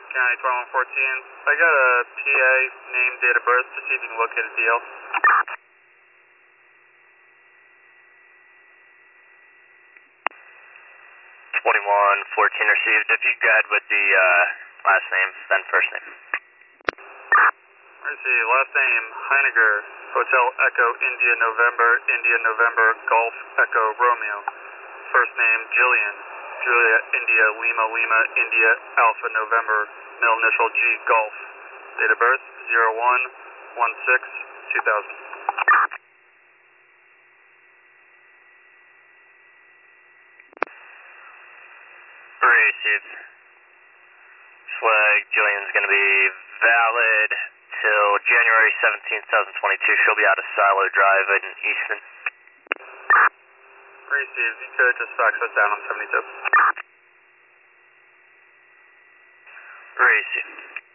County 2114. I got a PA name, date of birth, to see if you can locate a DL. 2114 received. If you go ahead with the last name, then first name. Let's see, last name, Heiniger, Hotel Echo, India November, Golf Echo Romeo. First name, Jillian, Julia, India, Lima, India, Alpha, November, middle initial G, Golf. Date of birth, 01/16/2000. Received. Flag Jillian's going to be valid till January 17th, 2022. She'll be out of Silo Drive in Easton. Received. You could just fax us down on 72. Received.